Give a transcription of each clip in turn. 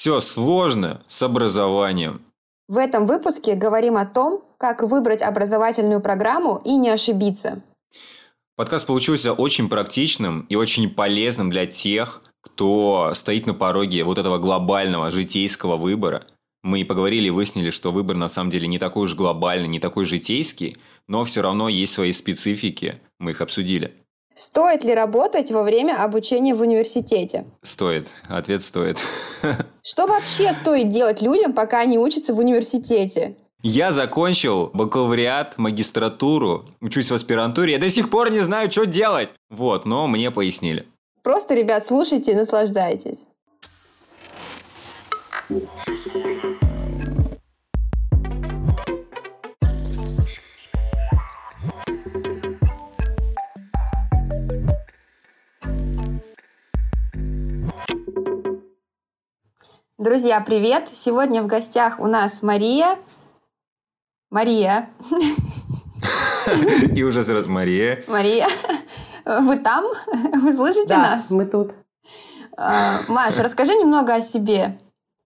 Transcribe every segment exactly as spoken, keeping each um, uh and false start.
Все сложно с образованием. В этом выпуске говорим о том, как выбрать образовательную программу и не ошибиться. Подкаст получился очень практичным и очень полезным для тех, кто стоит на пороге вот этого глобального житейского выбора. Мы поговорили и выяснили, что выбор на самом деле не такой уж глобальный, не такой житейский, но все равно есть свои специфики. Мы их обсудили. Стоит ли работать во время обучения в университете? Стоит. Ответ стоит. Что вообще стоит делать людям, пока они учатся в университете? Я закончил бакалавриат, магистратуру, учусь в аспирантуре. Я до сих пор не знаю, что делать. Вот, но мне пояснили. Просто, ребят, слушайте и наслаждайтесь. Друзья, привет! Сегодня в гостях у нас Мария. Мария. И уже сразу Мария. Мария. Вы там? Вы слышите да, нас? Мы тут. Маша, расскажи немного о себе.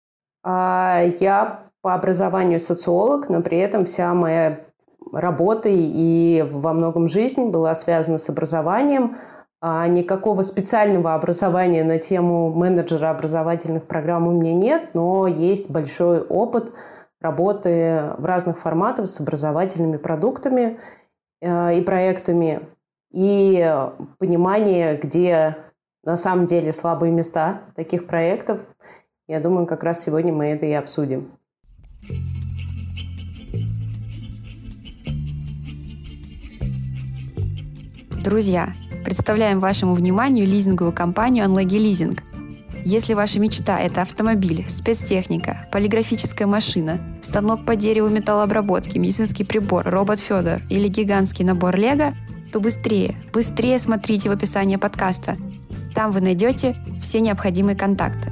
Я по образованию социолог, но при этом вся моя работа и во многом жизнь была связана с образованием. Никакого специального образования на тему менеджера образовательных программ у меня нет, но есть большой опыт работы в разных форматах с образовательными продуктами и проектами, и понимание, где на самом деле слабые места таких проектов. Я думаю, как раз сегодня мы это и обсудим. Друзья, представляем вашему вниманию лизинговую компанию Anlogi Leasing. Если ваша мечта – это автомобиль, спецтехника, полиграфическая машина, станок по дереву металлообработки, медицинский прибор, робот Федор или гигантский набор Лего, то быстрее, быстрее смотрите в описании подкаста. Там вы найдете все необходимые контакты.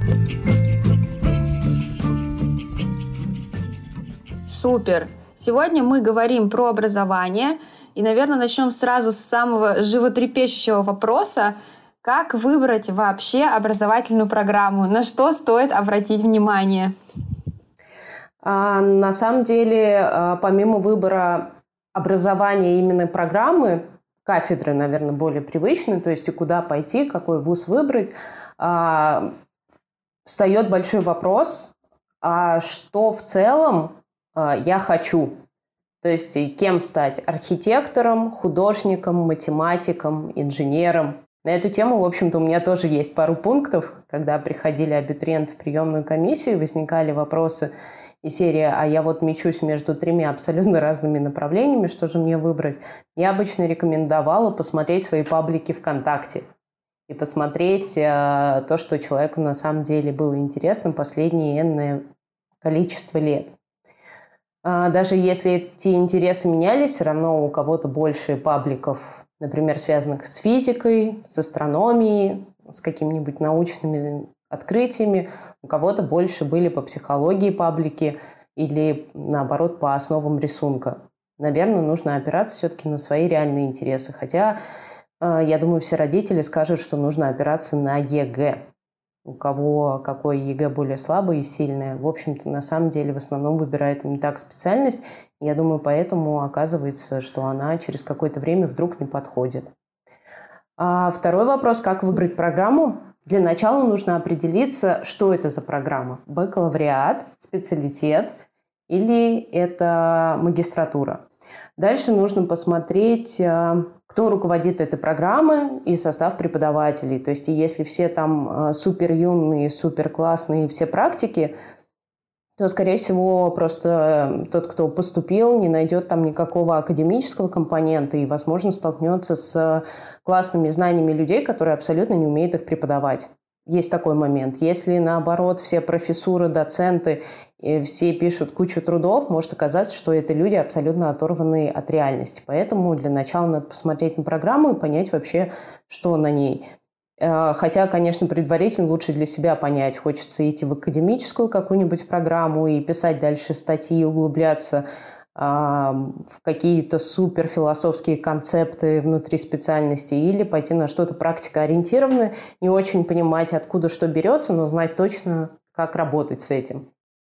Супер! Сегодня мы говорим про образование. И, наверное, начнем сразу с самого животрепещущего вопроса. Как выбрать вообще образовательную программу? На что стоит обратить внимание? А, на самом деле, помимо выбора образования именно программы, кафедры, наверное, более привычны, то есть и куда пойти, какой вуз выбрать, а, встает большой вопрос, а что в целом а, я хочу? То есть кем стать? Архитектором, художником, математиком, инженером. На эту тему, в общем-то, у меня тоже есть пару пунктов. Когда приходили абитуриенты в приемную комиссию, возникали вопросы из серии «А я вот мечусь между тремя абсолютно разными направлениями, что же мне выбрать?» Я обычно рекомендовала посмотреть свои паблики ВКонтакте и посмотреть э, то, что человеку на самом деле было интересно последнее энное количество лет. Даже если эти интересы менялись, все равно у кого-то больше пабликов, например, связанных с физикой, с астрономией, с какими-нибудь научными открытиями, у кого-то больше были по психологии паблики или, наоборот, по основам рисунка. Наверное, нужно опираться все-таки на свои реальные интересы. Хотя, я думаю, все родители скажут, что нужно опираться на ЕГЭ. У кого какой ЕГЭ более слабое и сильное. В общем-то, на самом деле, в основном выбирает не так специальность. Я думаю, поэтому оказывается, что она через какое-то время вдруг не подходит. А второй вопрос, как выбрать программу? Для начала нужно определиться, что это за программа. Бакалавриат, специалитет или это магистратура. Дальше нужно посмотреть, кто руководит этой программой и состав преподавателей. То есть, если все там супер юные, супер классные, все практики, то, скорее всего, просто тот, кто поступил, не найдет там никакого академического компонента и, возможно, столкнется с классными знаниями людей, которые абсолютно не умеют их преподавать. Есть такой момент. Если, наоборот, все профессуры, доценты, все пишут кучу трудов, может оказаться, что это люди абсолютно оторванные от реальности. Поэтому для начала надо посмотреть на программу и понять вообще, что на ней. Хотя, конечно, предварительно лучше для себя понять, хочется идти в академическую какую-нибудь программу и писать дальше статьи, углубляться в какие-то суперфилософские концепты внутри специальности или пойти на что-то практикоориентированное, не очень понимать, откуда что берется, но знать точно, как работать с этим?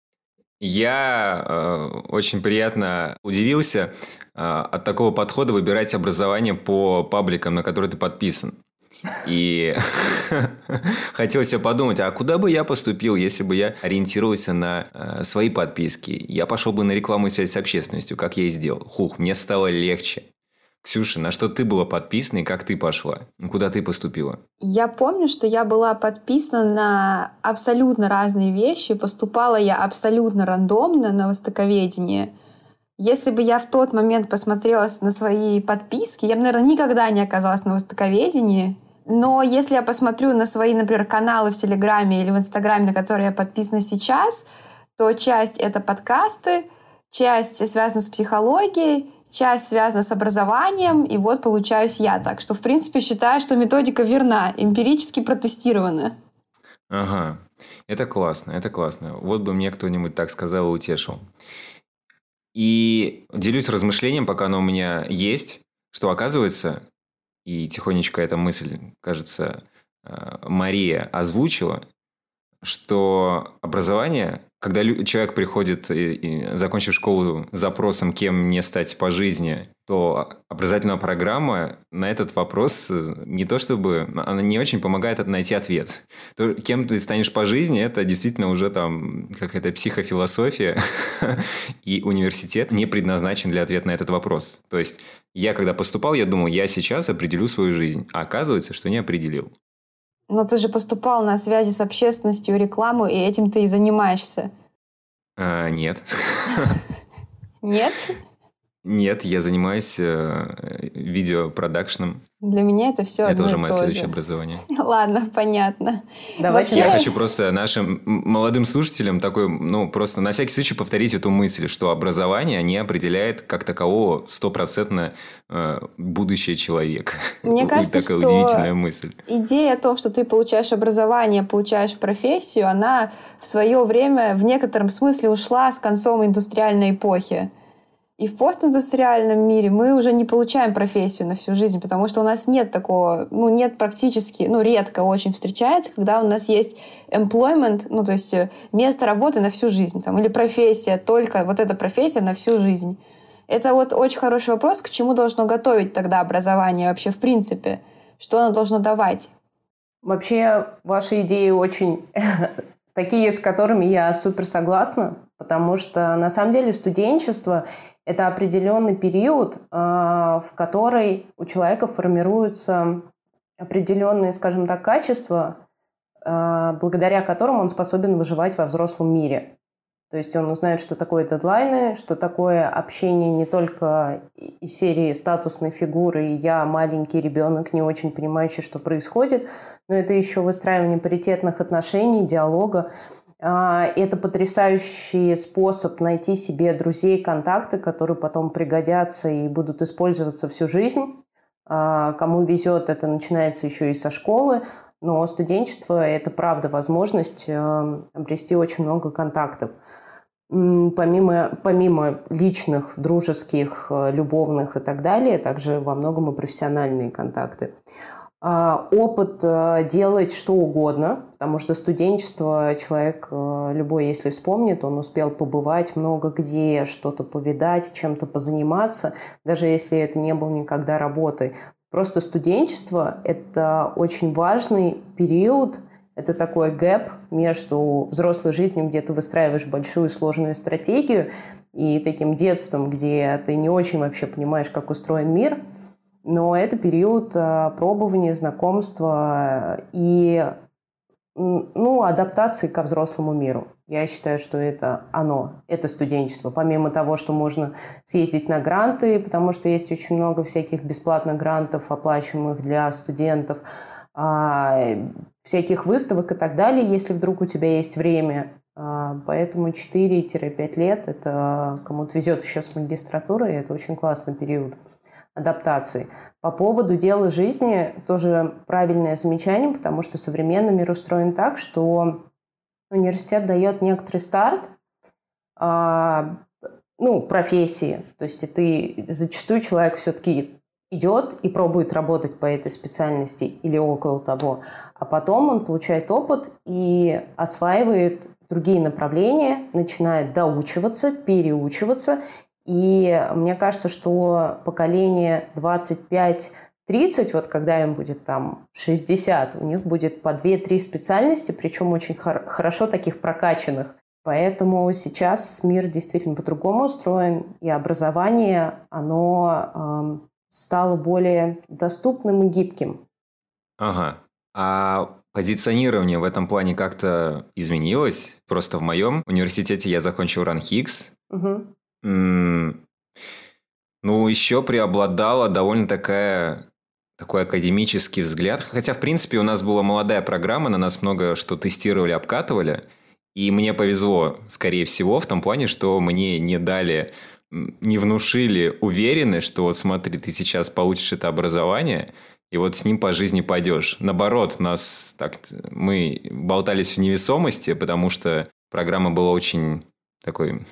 Я э, очень приятно удивился э, от такого подхода выбирать образование по пабликам, на которые ты подписан. И хотелось себе подумать, а куда бы я поступил, если бы я ориентировался на э, свои подписки? Я пошел бы на рекламу и связь с общественностью, как я и сделал. Хух, мне стало легче. Ксюша, на что ты была подписана и как ты пошла? Куда ты поступила? Я помню, что я была подписана на абсолютно разные вещи. Поступала я абсолютно рандомно на востоковедение. Если бы я в тот момент посмотрела на свои подписки, я бы, наверное, никогда не оказалась на востоковедении. Но если я посмотрю на свои, например, каналы в Телеграме или в Инстаграме, на которые я подписана сейчас, то часть — это подкасты, часть связана с психологией, часть связана с образованием, и вот получаюсь я. Так что, в принципе, считаю, что методика верна, эмпирически протестирована. Ага, это классно, это классно. Вот бы мне кто-нибудь так сказал и утешил. И делюсь размышлением, пока оно у меня есть, что оказывается, и тихонечко эта мысль, кажется, Мария озвучила, что образование, когда человек приходит, закончив школу, с запросом, кем мне стать по жизни, то образовательная программа на этот вопрос не то чтобы... Она не очень помогает найти ответ. То, кем ты станешь по жизни, это действительно уже там какая-то психофилософия, и университет не предназначен для ответа на этот вопрос. То есть я, когда поступал, я думал, я сейчас определю свою жизнь, а оказывается, что не определил. Но ты же поступал на связи с общественностью, рекламу, и этим ты и занимаешься. А, нет. Нет? Нет, я занимаюсь э, видеопродакшном. Для меня это все Это одно уже и мое то следующее же. образование. Ладно, понятно. Давайте Я Вообще- хочу просто нашим молодым слушателям такой, ну, просто на всякий случай повторить эту мысль, что образование не определяет как такового стопроцентно э, будущее человека. Мне кажется, такая что удивительная мысль. идея о том, что ты получаешь образование, получаешь профессию, она в свое время в некотором смысле ушла с концом индустриальной эпохи. И в постиндустриальном мире мы уже не получаем профессию на всю жизнь, потому что у нас нет такого, ну, нет практически, ну, редко очень встречается, когда у нас есть employment, ну, то есть место работы на всю жизнь, там, или профессия, только вот эта профессия на всю жизнь. Это вот очень хороший вопрос, к чему должно готовить тогда образование вообще в принципе, что оно должно давать. Вообще, ваши идеи очень такие, с которыми я супер согласна, потому что на самом деле студенчество – это определенный период, в который у человека формируются определенные, скажем так, качества, благодаря которым он способен выживать во взрослом мире. То есть он узнает, что такое дедлайны, что такое общение не только из серии статусной фигуры «я маленький ребенок, не очень понимающий, что происходит», но это еще выстраивание паритетных отношений, диалога. Это потрясающий способ найти себе друзей, контакты, которые потом пригодятся и будут использоваться всю жизнь. Кому везет, это начинается еще и со школы. Но студенчество – это, правда, возможность обрести очень много контактов. Помимо, помимо личных, дружеских, любовных и так далее, также во многом и профессиональные контакты. Опыт делать что угодно, потому что студенчество человек любой, если вспомнит, он успел побывать много где, что-то повидать, чем-то позаниматься, даже если это не было никогда работой. Просто студенчество – это очень важный период, это такой гэп между взрослой жизнью, где ты выстраиваешь большую сложную стратегию, и таким детством, где ты не очень вообще понимаешь, как устроен мир. Но это период пробования, знакомства и ну, адаптации ко взрослому миру. Я считаю, что это оно, это студенчество. Помимо того, что можно съездить на гранты, потому что есть очень много всяких бесплатных грантов, оплачиваемых для студентов, всяких выставок и так далее, если вдруг у тебя есть время. Поэтому четыре-пять лет, это кому-то везет еще с магистратурой, это очень классный период адаптации. По поводу дела жизни тоже правильное замечание, потому что современный мир устроен так, что университет дает некоторый старт, а, ну, профессии. То есть ты, зачастую человек все-таки идет и пробует работать по этой специальности или около того, а потом он получает опыт и осваивает другие направления, начинает доучиваться, переучиваться. И мне кажется, что поколение двадцать пять тридцать, вот когда им будет там шестьдесят, у них будет по две-три специальности, причем очень хор- хорошо таких прокачанных. Поэтому сейчас мир действительно по-другому устроен, и образование, оно эм, стало более доступным и гибким. Ага. А позиционирование в этом плане как-то изменилось? Просто в моем университете я закончил РАНХИКС. Угу. М, Ну, еще преобладала довольно такая такой академический взгляд. Хотя, в принципе, у нас была молодая программа, на нас много что тестировали, обкатывали. И мне повезло, скорее всего, в том плане, что мне не дали, м, не внушили уверенность, что вот смотри, ты сейчас получишь это образование, и вот с ним по жизни пойдешь. Наоборот, нас так, мы болтались в невесомости, потому что программа была очень такой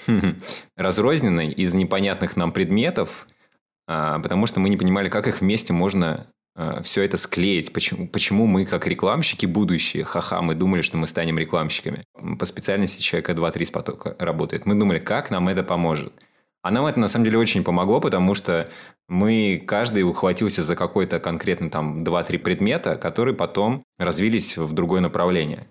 разрозненной из непонятных нам предметов, а, потому что мы не понимали, как их вместе можно а, все это склеить. Почему, почему мы, как рекламщики будущие, ха-ха, мы думали, что мы станем рекламщиками. По специальности человека два-три с потока работает. Мы думали, как нам это поможет. А нам это на самом деле очень помогло, потому что мы, каждый ухватился за какой-то конкретно там два-три предмета, которые потом развились в другое направление.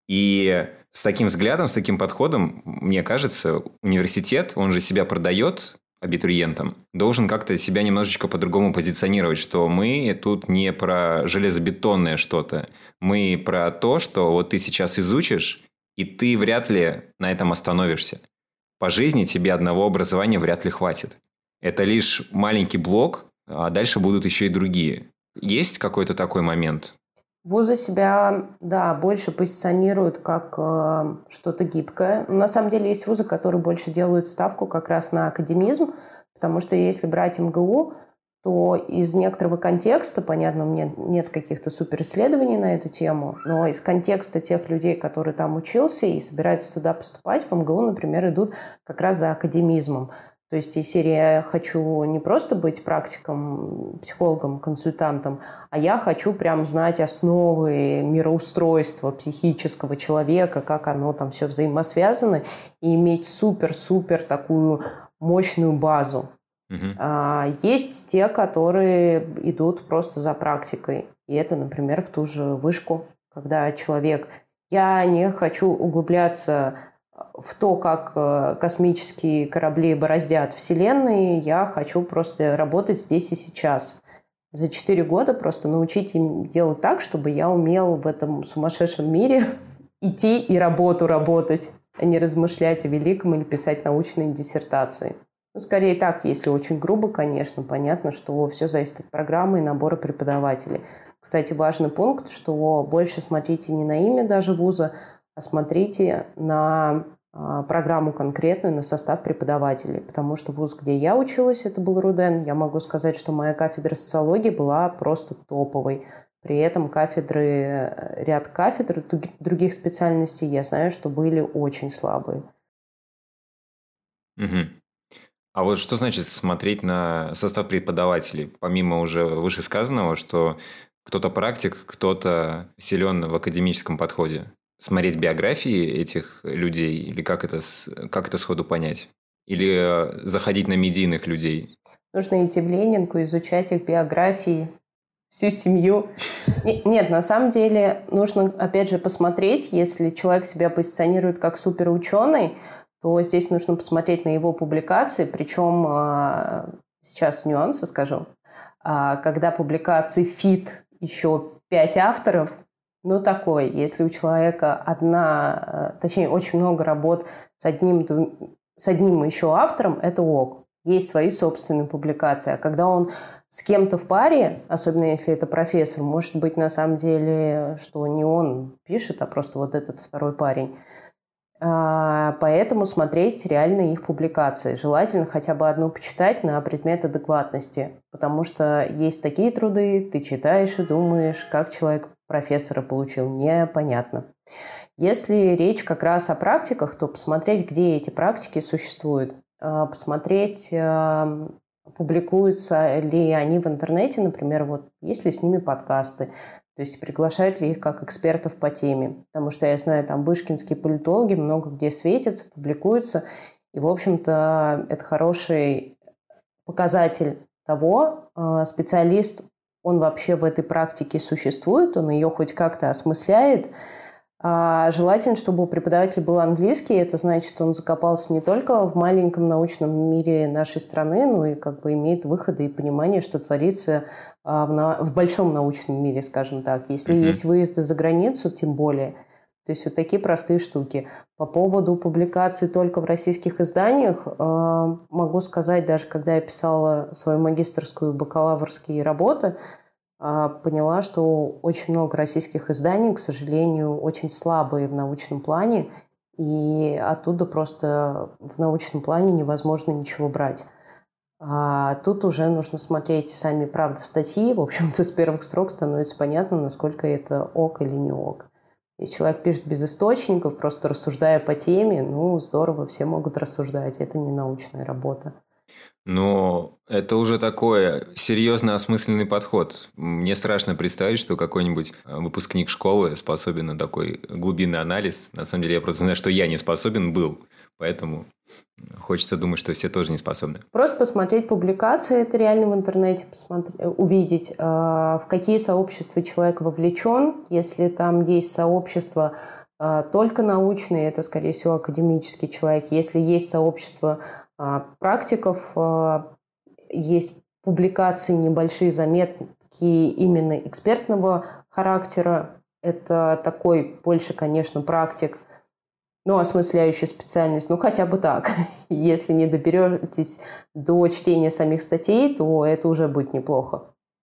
И с таким взглядом, с таким подходом, мне кажется, университет, он же себя продает абитуриентам, должен как-то себя немножечко по-другому позиционировать, что мы тут не про железобетонное что-то, мы про то, что вот ты сейчас изучишь, и ты вряд ли на этом остановишься. По жизни тебе одного образования вряд ли хватит. Это лишь маленький блок, а дальше будут еще и другие. Есть какой-то такой момент? Вузы себя, да, больше позиционируют как э, что-то гибкое. Но на самом деле есть вузы, которые больше делают ставку как раз на академизм, потому что если брать МГУ, то из некоторого контекста, понятно, у меня нет каких-то суперисследований на эту тему, но из контекста тех людей, которые там учился и собираются туда поступать, в МГУ, например, идут как раз за академизмом. То есть из серии «я хочу не просто быть практиком, психологом, консультантом, а я хочу прям знать основы мироустройства психического человека, как оно там все взаимосвязано, и иметь супер-супер такую мощную базу». Угу. А есть те, которые идут просто за практикой. И это, например, в ту же вышку, когда человек... Я не хочу углубляться в то, как космические корабли бороздят Вселенные, я хочу просто работать здесь и сейчас. За четыре года просто научить им делать так, чтобы я умел в этом сумасшедшем мире идти и работу работать, а не размышлять о великом или писать научные диссертации. Ну, скорее так, если очень грубо, конечно, понятно, что все зависит от программы и набора преподавателей. Кстати, важный пункт, что больше смотрите не на имя даже вуза, а смотрите на а, программу конкретную, на состав преподавателей. Потому что вуз, где я училась, это был РУДН, я могу сказать, что моя кафедра социологии была просто топовой. При этом кафедры, ряд кафедр других специальностей, я знаю, что были очень слабые. Угу. А вот что значит смотреть на состав преподавателей? Помимо уже вышесказанного, что кто-то практик, кто-то силен в академическом подходе. Смотреть биографии этих людей? Или как это, как это сходу понять? Или заходить на медийных людей? Нужно идти в Ленинку, изучать их биографии, всю семью. Нет, на самом деле нужно, опять же, посмотреть, если человек себя позиционирует как суперученый, то здесь нужно посмотреть на его публикации, причем сейчас нюансы скажу. Когда публикации фит еще пять авторов, ну такой, если у человека одна, точнее очень много работ с одним, с одним еще автором, это ок. Есть свои собственные публикации. А когда он с кем-то в паре, особенно если это профессор, может быть на самом деле, что не он пишет, а просто вот этот второй парень. Поэтому смотреть реально их публикации. Желательно хотя бы одну почитать на предмет адекватности. Потому что есть такие труды, ты читаешь и думаешь, как человек профессора получил. Непонятно. Если речь как раз о практиках, то посмотреть, где эти практики существуют. Посмотреть, публикуются ли они в интернете, например, вот есть ли с ними подкасты. То есть приглашают ли их как экспертов по теме. Потому что я знаю, там вышкинские политологи много где светятся, публикуются. И, в общем-то, это хороший показатель того, специалист, он вообще в этой практике существует, он ее хоть как-то осмысляет. А желательно, чтобы у преподавателя был английский. Это значит, что он закопался не только в маленьком научном мире нашей страны, но и как бы имеет выходы и понимание, что творится а, в, на... в большом научном мире, скажем так. Если mm-hmm. есть выезды за границу, тем более. То есть вот такие простые штуки. По поводу публикаций только в российских изданиях, э, могу сказать, даже когда я писала свою магистерскую и бакалаврские работы, поняла, что очень много российских изданий, к сожалению, очень слабые в научном плане, и оттуда просто в научном плане невозможно ничего брать. А тут уже нужно смотреть сами, правда, статьи. В общем-то, с первых строк становится понятно, насколько это ок или не ок. Если человек пишет без источников, просто рассуждая по теме, ну, здорово, все могут рассуждать. Это не научная работа. Но это уже такой серьезно осмысленный подход. Мне страшно представить, что какой-нибудь выпускник школы способен на такой глубинный анализ. На самом деле, я просто знаю, что я не способен был, поэтому хочется думать, что все тоже не способны. Просто посмотреть публикации, это реально в интернете посмотреть, увидеть, в какие сообщества человек вовлечен. Если там есть сообщество только научные, это, скорее всего, академический человек. Если есть сообщество практиков, есть публикации небольшие, заметки именно экспертного характера. Это такой больше, конечно, практик, но осмысляющий специальность. Ну, хотя бы так. Если не доберетесь до чтения самих статей, то это уже будет неплохо.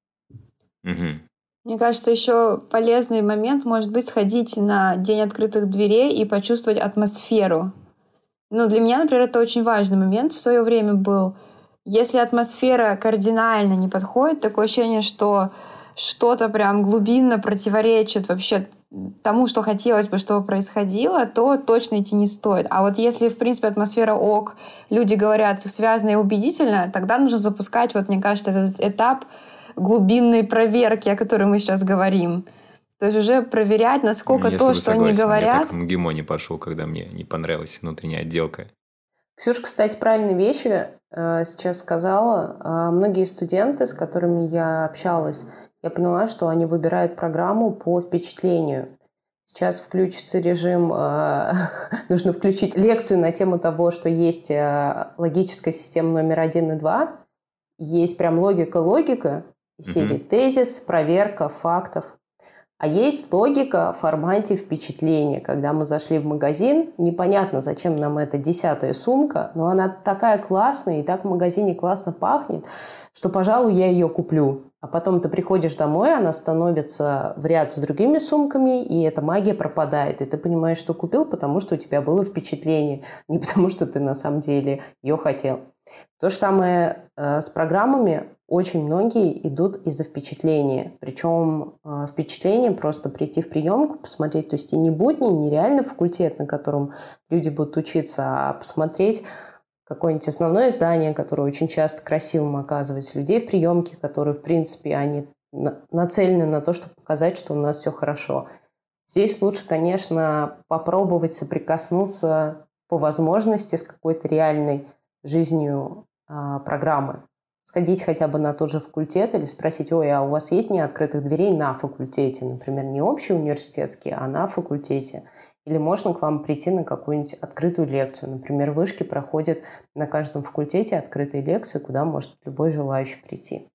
Угу. Мне кажется, еще полезный момент может быть сходить на День открытых дверей и почувствовать атмосферу. Ну, для меня, например, это очень важный момент в свое время был. Если атмосфера кардинально не подходит, такое ощущение, что что-то прям глубинно противоречит вообще тому, что хотелось бы, чтобы происходило, то точно идти не стоит. А вот если, в принципе, атмосфера ок, люди говорят связно и убедительно, тогда нужно запускать, вот мне кажется, этот этап глубинной проверки, о которой мы сейчас говорим. То есть уже проверять, насколько Если то, что согласен, они говорят... Я так в МГИМО не пошел, когда мне не понравилась внутренняя отделка. Ксюша, кстати, правильные вещи э, сейчас сказала. Э, многие студенты, с которыми я общалась, я поняла, что они выбирают программу по впечатлению. Сейчас включится режим... Э, нужно включить лекцию на тему того, что есть э, логическая система номер один и два. Есть прям логика-логика из серии mm-hmm. тезис, проверка фактов. А есть логика в формате впечатления. Когда мы зашли в магазин, непонятно, зачем нам эта десятая сумка, но она такая классная, и так в магазине классно пахнет, что, пожалуй, я ее куплю. А потом ты приходишь домой, она становится в ряд с другими сумками, и эта магия пропадает. И ты понимаешь, что купил, потому что у тебя было впечатление, не потому что ты на самом деле ее хотел. То же самое э, с программами. Очень многие идут из-за впечатления. Причем э, впечатление просто прийти в приемку, посмотреть, то есть и не будни, не реально факультет, на котором люди будут учиться, а посмотреть какое-нибудь основное здание, которое очень часто красивым оказывается, людей в приемке, которые, в принципе, они на- нацелены на то, чтобы показать, что у нас все хорошо. Здесь лучше, конечно, попробовать соприкоснуться по возможности с какой-то реальной жизнью э, программы. Сходить хотя бы на тот же факультет или спросить, ой, а у вас есть дни открытых дверей на факультете? Например, не общеуниверситетские, а на факультете. Или можно к вам прийти на какую-нибудь открытую лекцию. Например, вышки проходят на каждом факультете открытые лекции, куда может любой желающий прийти.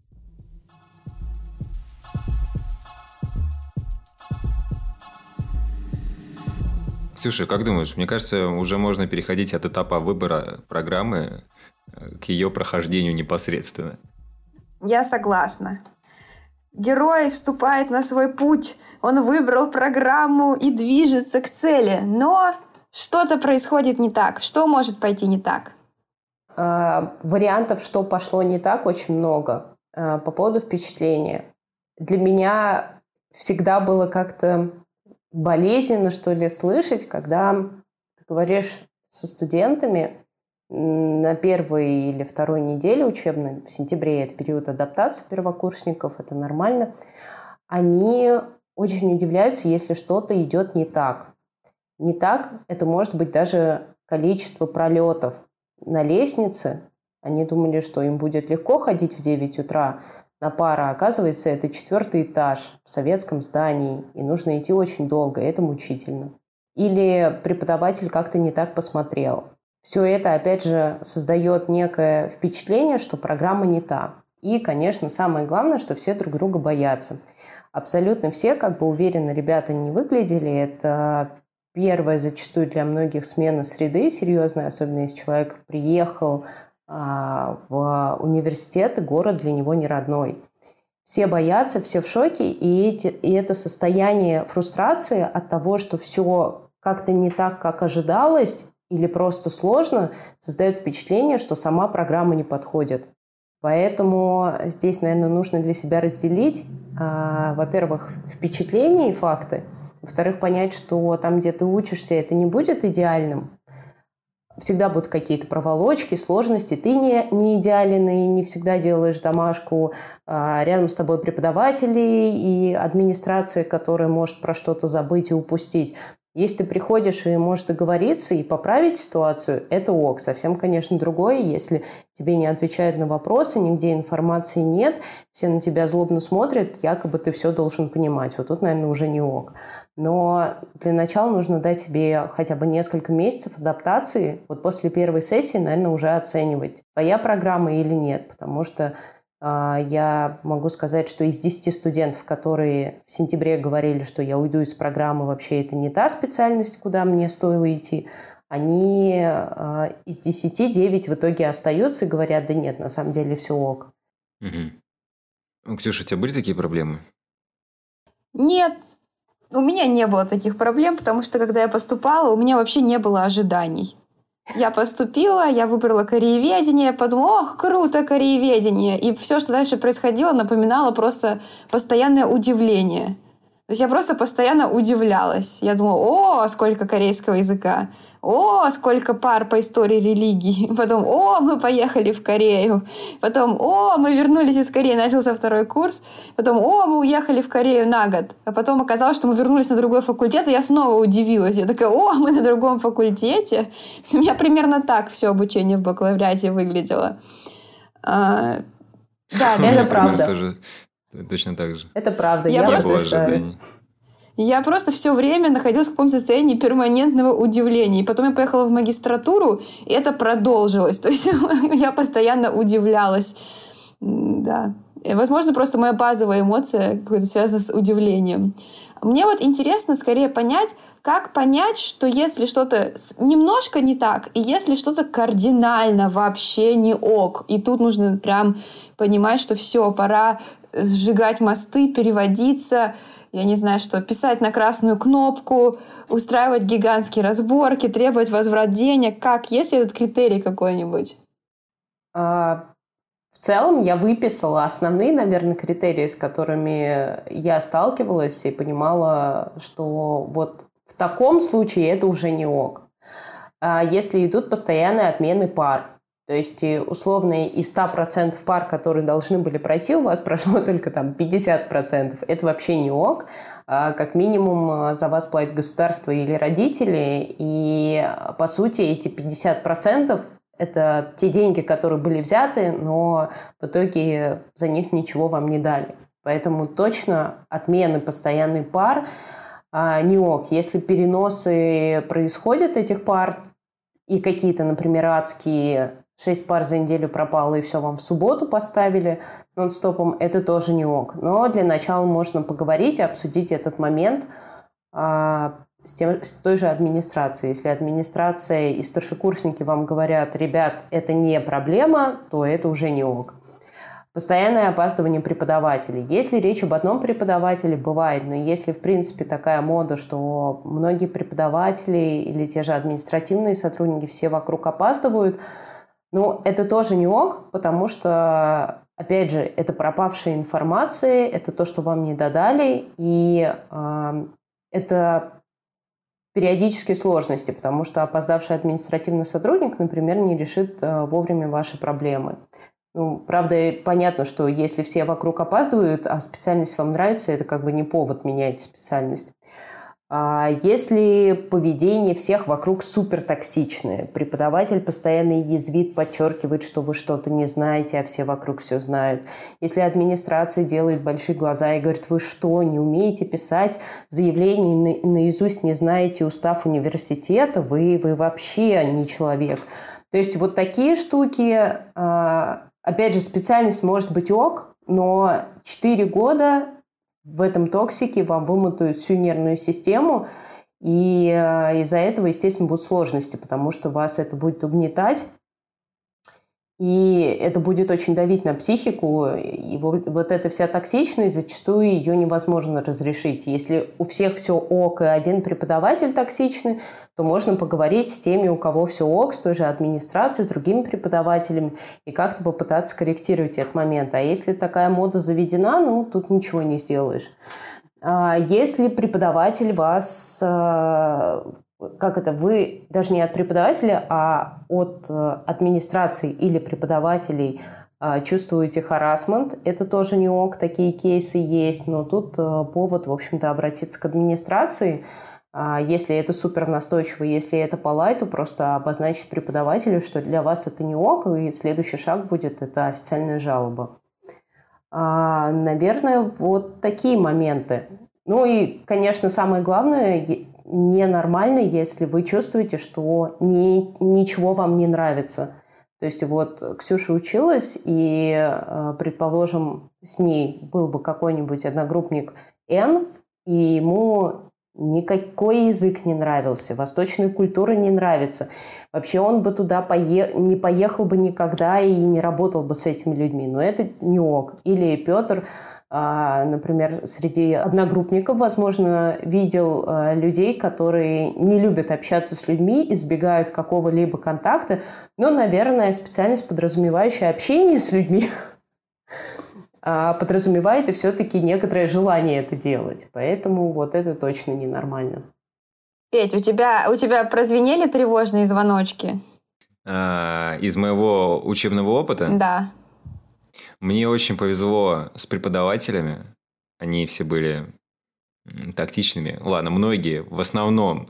Ксюша, как думаешь, мне кажется, уже можно переходить от этапа выбора программы к ее прохождению непосредственно. Я согласна. Герой вступает на свой путь, он выбрал программу и движется к цели, но что-то происходит не так. Что может пойти не так? А, вариантов, что пошло не так, очень много. А, по поводу впечатления. Для меня всегда было как-то болезненно, что ли, слышать, когда ты говоришь со студентами на первой или второй неделе учебной, в сентябре это период адаптации первокурсников, это нормально, они очень удивляются, если что-то идет не так. Не так, это может быть даже количество пролетов на лестнице. Они думали, что им будет легко ходить в девять утра на пару, а оказывается, это четвертый этаж в советском здании, и нужно идти очень долго, и это мучительно. Или преподаватель как-то не так посмотрел. Все это, опять же, создает некое впечатление, что программа не та. И, конечно, самое главное, что все друг друга боятся. Абсолютно все, как бы уверенно ребята не выглядели, это первая зачастую для многих смена среды серьезная, особенно если человек приехал а, в университет, и город для него не родной. Все боятся, все в шоке, и, эти, и это состояние фрустрации от того, что все как-то не так, как ожидалось, или просто сложно, создает впечатление, что сама программа не подходит. Поэтому здесь, наверное, нужно для себя разделить, а, во-первых, впечатления и факты, во-вторых, понять, что там, где ты учишься, это не будет идеальным. Всегда будут какие-то проволочки, сложности. Ты не, не идеален и не всегда делаешь домашку. А, рядом с тобой преподаватели и администрация, которая может про что-то забыть и упустить. Если ты приходишь и можешь договориться и поправить ситуацию, это ок. Совсем, конечно, другое, если тебе не отвечают на вопросы, нигде информации нет, все на тебя злобно смотрят, якобы ты все должен понимать. Вот тут, наверное, уже не ок. Но для начала нужно дать себе хотя бы несколько месяцев адаптации. Вот после первой сессии, наверное, уже оценивать, твоя программа или нет. Потому что я могу сказать, что из десяти студентов, которые в сентябре говорили, что я уйду из программы, вообще это не та специальность, куда мне стоило идти, они из десяти девять в итоге остаются и говорят, да нет, на самом деле все ок. Угу. Ксюша, у тебя были такие проблемы? Нет, у меня не было таких проблем, потому что когда я поступала, у меня вообще не было ожиданий. Я поступила, я выбрала корееведение, подумала, ох, круто, корееведение. И все, что дальше происходило, напоминало просто постоянное удивление. То есть я просто постоянно удивлялась. Я думала, о, сколько корейского языка, о, сколько пар по истории религии. Потом, о, мы поехали в Корею. Потом, о, мы вернулись из Кореи, начался второй курс. Потом, о, мы уехали в Корею на год. А потом оказалось, что мы вернулись на другой факультет, и я снова удивилась. Я такая, о, мы на другом факультете. У меня примерно так все обучение в бакалавриате выглядело. А, да, это правда. Тоже точно так же. Это правда. Я, я просто... Я просто все время находилась в каком-то состоянии перманентного удивления. И потом я поехала в магистратуру, и это продолжилось. То есть я постоянно удивлялась. Да. И, возможно, просто моя базовая эмоция какая-то связана с удивлением. Мне вот интересно скорее понять, как понять, что если что-то немножко не так, и если что-то кардинально вообще не ок. И тут нужно прям понимать, что все, пора сжигать мосты, переводиться, я не знаю что, писать на красную кнопку, устраивать гигантские разборки, требовать возврат денег. Как? Есть ли этот критерий какой-нибудь? А, в целом я выписала основные, наверное, критерии, с которыми я сталкивалась и понимала, что вот в таком случае это уже не ок. А если идут постоянные отмены пар, то есть, условно, из ста процентов пар, которые должны были пройти, у вас прошло только там пятьдесят процентов. Это вообще не ок. Как минимум за вас платит государство или родители. И, по сути, эти пятьдесят процентов – это те деньги, которые были взяты, но в итоге за них ничего вам не дали. Поэтому точно отмены постоянных пар не ок. Если переносы происходят этих пар, и какие-то, например, адские шесть пар за неделю пропало, и все вам в субботу поставили нон-стопом, это тоже не ок. Но для начала можно поговорить и обсудить этот момент а, с, тем, с той же администрацией. Если администрация и старшекурсники вам говорят, ребят, это не проблема, то это уже не ок. Постоянное опаздывание преподавателей. Если речь об одном преподавателе, бывает, но если, в принципе, такая мода, что многие преподаватели или те же административные сотрудники все вокруг опаздывают, ну, это тоже не ок, потому что, опять же, это пропавшая информация, это то, что вам не додали, и э, это периодические сложности, потому что опоздавший административный сотрудник, например, не решит э, вовремя ваши проблемы. Ну, правда, понятно, что если все вокруг опаздывают, а специальность вам нравится, это как бы не повод менять специальность. А если поведение всех вокруг супертоксичное, преподаватель постоянно язвит, подчеркивает, что вы что-то не знаете, а все вокруг все знают. Если администрация делает большие глаза и говорит, вы что, не умеете писать заявление наизусть, не знаете устав университета, вы, вы вообще не человек. То есть вот такие штуки, опять же, специальность может быть ок, но четыре года в этом токсике вам вымотают всю нервную систему, и из-за этого, естественно, будут сложности, потому что вас это будет угнетать, и это будет очень давить на психику, и вот, вот эта вся токсичность, зачастую ее невозможно разрешить. Если у всех все ок, и один преподаватель токсичный, то можно поговорить с теми, у кого все ок, с той же администрацией, с другими преподавателями, и как-то попытаться корректировать этот момент. А если такая мода заведена, ну, тут ничего не сделаешь. Если преподаватель вас... Как это? Вы даже не от преподавателя, а от администрации или преподавателей чувствуете харассмент. Это тоже не ок, такие кейсы есть, но тут повод, в общем-то, обратиться к администрации. Если это супер настойчиво, если это по лайту, просто обозначить преподавателю, что для вас это не ок, и следующий шаг будет – это официальная жалоба. Наверное, вот такие моменты. Ну и, конечно, самое главное – ненормально, если вы чувствуете, что ни, ничего вам не нравится. То есть вот Ксюша училась, и, предположим, с ней был бы какой-нибудь одногруппник Н, и ему никакой язык не нравился, восточная культура не нравится. Вообще он бы туда пое... не поехал бы никогда и не работал бы с этими людьми. Но это не ок. Или Петр, например, среди одногруппников, возможно, видел людей, которые не любят общаться с людьми, избегают какого-либо контакта, но, наверное, специальность, подразумевающая общение с людьми, подразумевает и все-таки некоторое желание это делать. Поэтому вот это точно ненормально. Петь, у тебя, у тебя прозвенели тревожные звоночки? А, из моего учебного опыта? Да. Мне очень повезло с преподавателями. Они все были тактичными. Ладно, многие, в основном,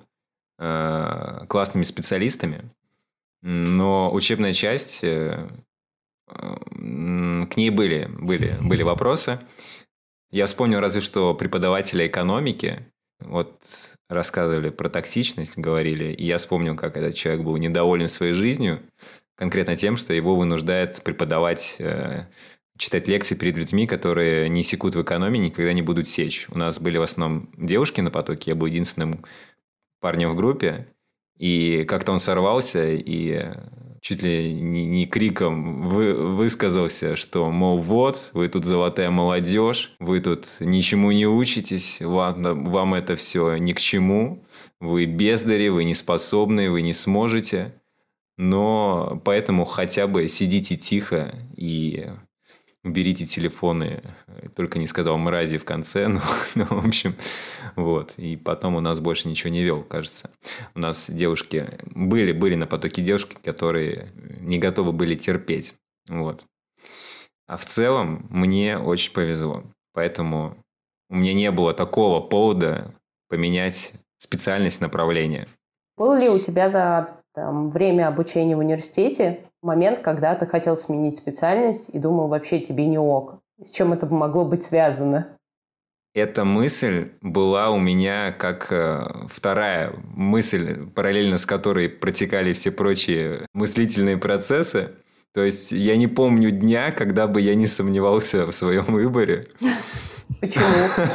э, классными специалистами. Но учебная часть, э, э, к ней были, были, были вопросы. Я вспомнил разве что преподавателя экономики. Вот рассказывали про токсичность, говорили. И я вспомнил, как этот человек был недоволен своей жизнью. Конкретно тем, что его вынуждает преподавать... Э, читать лекции перед людьми, которые не секут в экономии, никогда не будут сечь. У нас были в основном девушки на потоке, я был единственным парнем в группе, и как-то он сорвался и чуть ли не, не криком вы, высказался, что, мол, вот, вы тут золотая молодежь, вы тут ничему не учитесь, вам, вам это все ни к чему, вы бездари, вы не способны, вы не сможете, но поэтому хотя бы сидите тихо и... Уберите телефоны, только не сказал мрази в конце, ну, ну, в общем, вот. И потом у нас больше ничего не вел, кажется. У нас девушки, были, были на потоке девушки, которые не готовы были терпеть, вот. А в целом мне очень повезло, поэтому у меня не было такого повода поменять специальность, направление. Был ли у тебя за там, время обучения в университете момент, когда ты хотел сменить специальность и думал, вообще тебе не ок? С чем это могло быть связано? Эта мысль была у меня как вторая мысль, параллельно с которой протекали все прочие мыслительные процессы. То есть я не помню дня, когда бы я не сомневался в своем выборе. Почему?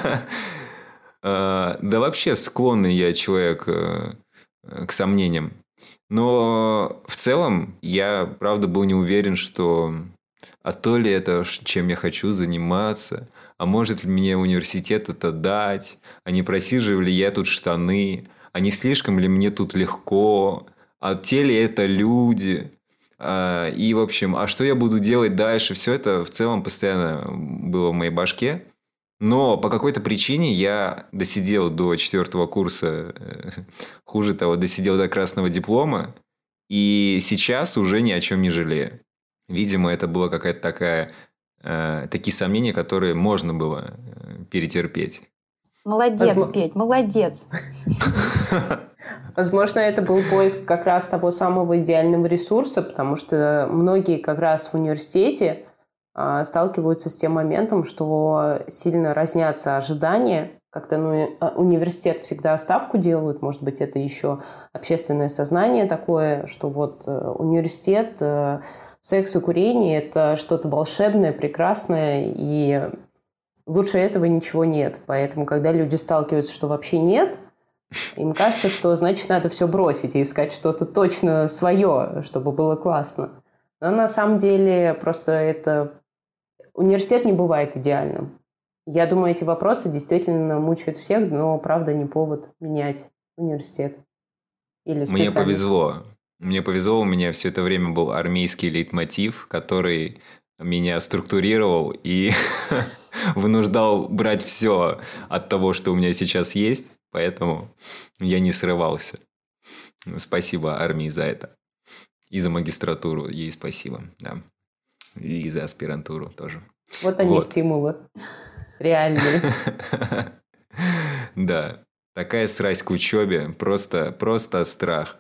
Да вообще склонный я человек к сомнениям. Но в целом я, правда, был не уверен, что а то ли это, чем я хочу заниматься, а может ли мне университет это дать, а не просиживаю ли я тут штаны, а не слишком ли мне тут легко, а те ли это люди, и, в общем, а что я буду делать дальше, все это в целом постоянно было в моей башке. Но по какой-то причине я досидел до четвертого курса, хуже того, досидел до красного диплома, и сейчас уже ни о чем не жалею. Видимо, это была какая-то такая... Э, такие сомнения, которые можно было э, перетерпеть. Молодец, Возможно... Петь, молодец. Возможно, это был поиск как раз того самого идеального ресурса, потому что многие как раз в университете а, сталкиваются с тем моментом, что сильно разнятся ожидания. Как-то ну, университет всегда ставку делают, может быть, это еще общественное сознание такое, что вот университет, секс и курение – это что-то волшебное, прекрасное, и лучше этого ничего нет. Поэтому, когда люди сталкиваются, что вообще нет, им кажется, что значит надо все бросить и искать что-то точно свое, чтобы было классно. Но на самом деле просто это... Университет не бывает идеальным. Я думаю, эти вопросы действительно мучают всех, но, правда, не повод менять университет или специальность. Мне повезло. Мне повезло, у меня все это время был армейский лейтмотив, который меня структурировал и вынуждал брать все от того, что у меня сейчас есть, поэтому я не срывался. Спасибо армии за это. И за магистратуру ей спасибо, да. И за аспирантуру тоже. Вот они вот. Стимулы. Реальные. Да. Такая страсть к учебе. Просто, просто страх.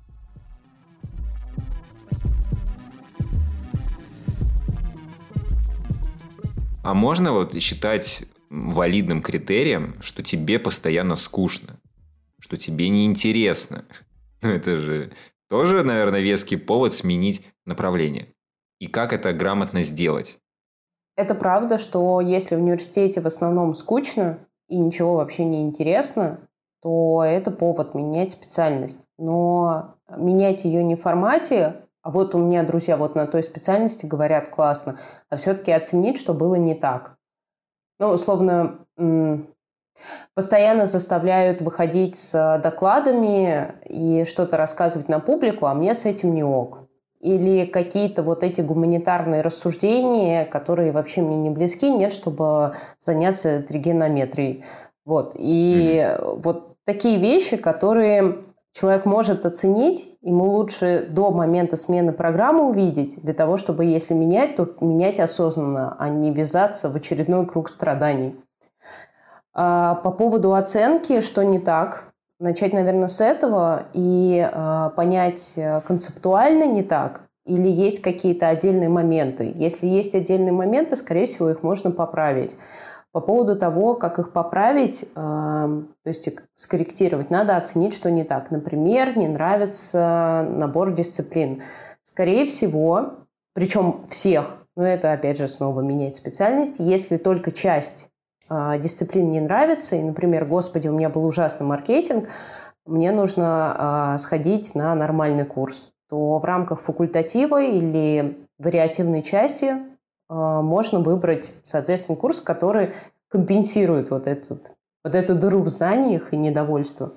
А можно вот считать валидным критерием, что тебе постоянно скучно, что тебе неинтересно? Ну, это же тоже, наверное, веский повод сменить направление. И как это грамотно сделать? Это правда, что если в университете в основном скучно и ничего вообще не интересно, то это повод менять специальность. Но менять ее не в формате, а вот у меня друзья вот на той специальности говорят классно, а все-таки оценить, что было не так. Ну, условно, постоянно заставляют выходить с докладами и что-то рассказывать на публику, а мне с этим не ок. Или какие-то вот эти гуманитарные рассуждения, которые вообще мне не близки, нет, чтобы заняться тригонометрией. Вот. И mm-hmm. вот такие вещи, которые человек может оценить, ему лучше до момента смены программы увидеть, для того, чтобы, если менять, то менять осознанно, а не ввязаться в очередной круг страданий. А по поводу оценки, что не так, начать, наверное, с этого и э, понять, концептуально не так или есть какие-то отдельные моменты. Если есть отдельные моменты, скорее всего, их можно поправить. По поводу того, как их поправить, э, то есть скорректировать, надо оценить, что не так. Например, не нравится набор дисциплин. Скорее всего, причем всех, но это, опять же, снова менять специальность, если только часть дисциплин не нравится, и, например, господи, у меня был ужасный маркетинг, мне нужно э, сходить на нормальный курс, то в рамках факультатива или вариативной части э, можно выбрать, соответственно, курс, который компенсирует вот, этот, вот эту дыру в знаниях и недовольство.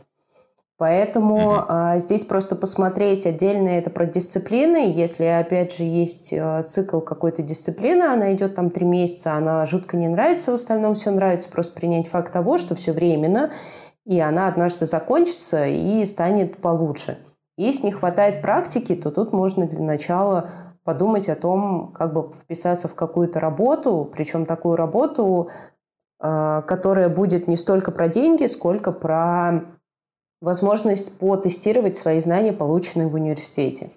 Поэтому mm-hmm. э, здесь просто посмотреть отдельно это про дисциплины. Если, опять же, есть э, цикл какой-то дисциплины, она идет там три месяца, она жутко не нравится, в остальном все нравится, просто принять факт того, что все временно, и она однажды закончится и станет получше. Если не хватает практики, то тут можно для начала подумать о том, как бы вписаться в какую-то работу, причем такую работу, э, которая будет не столько про деньги, сколько про возможность потестировать свои знания, полученные в университете.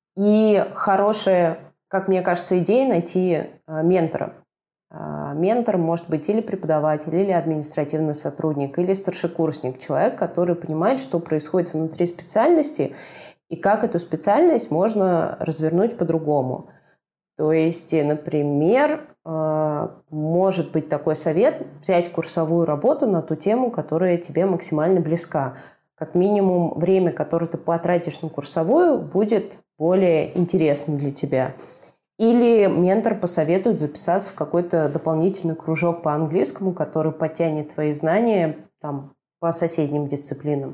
И хорошая, как мне кажется, идея найти э, ментора. Э, ментор может быть или преподаватель, или административный сотрудник, или старшекурсник. Человек, который понимает, что происходит внутри специальности и как эту специальность можно развернуть по-другому. То есть, например, э, может быть такой совет взять курсовую работу на ту тему, которая тебе максимально близка. Как минимум, время, которое ты потратишь на курсовую, будет более интересным для тебя. Или ментор посоветует записаться в какой-то дополнительный кружок по английскому, который подтянет твои знания там, по соседним дисциплинам.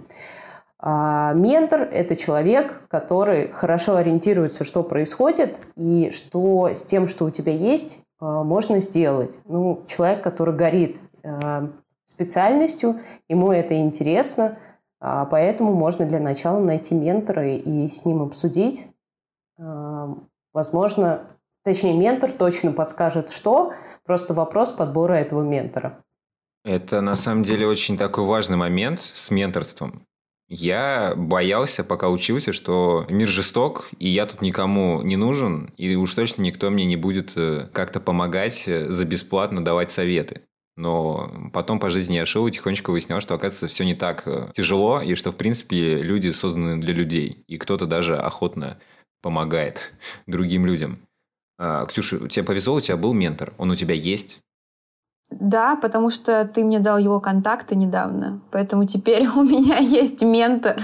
А ментор – это человек, который хорошо ориентируется, что происходит, и что с тем, что у тебя есть, можно сделать. Ну, человек, который горит специальностью, ему это интересно, поэтому можно для начала найти ментора и с ним обсудить. Возможно, точнее, ментор точно подскажет, что, просто вопрос подбора этого ментора. Это на самом деле очень такой важный момент с менторством. Я боялся, пока учился, что мир жесток, и я тут никому не нужен, и уж точно никто мне не будет как-то помогать за бесплатно давать советы. Но потом по жизни я шел и тихонечко выяснял, что, оказывается, все не так тяжело, и что, в принципе, люди созданы для людей, и кто-то даже охотно помогает другим людям. А, Ксюша, тебе повезло, у тебя был ментор, он у тебя есть? Да, потому что ты мне дал его контакты недавно, поэтому теперь у меня есть ментор.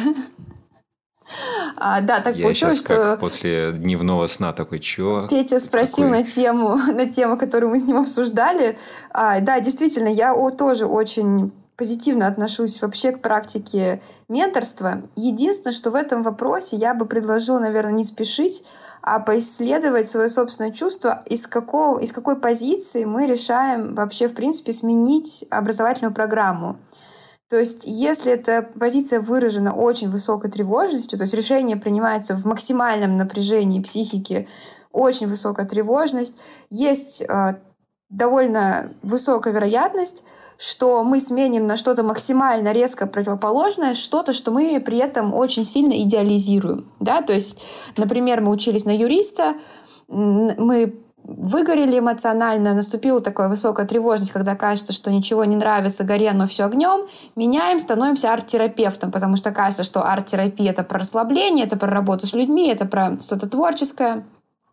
А, да, так Я получилось, сейчас как что после дневного сна такой, чё? Петя спросил Какой? на тему, на тему, которую мы с ним обсуждали. А, да, действительно, я о, тоже очень позитивно отношусь вообще к практике менторства. Единственное, что в этом вопросе я бы предложила, наверное, не спешить, а поисследовать свое собственное чувство, из, какого, из какой позиции мы решаем вообще, в принципе, сменить образовательную программу. То есть, если эта позиция выражена очень высокой тревожностью, то есть решение принимается в максимальном напряжении психики, очень высокая тревожность, есть э, довольно высокая вероятность, что мы сменим на что-то максимально резко противоположное, что-то, что мы при этом очень сильно идеализируем. Да? То есть, например, мы учились на юриста, мы выгорели эмоционально, наступила такая высокая тревожность, когда кажется, что ничего не нравится, гори оно все огнем, меняем, становимся арт-терапевтом, потому что кажется, что арт-терапия — это про расслабление, это про работу с людьми, это про что-то творческое.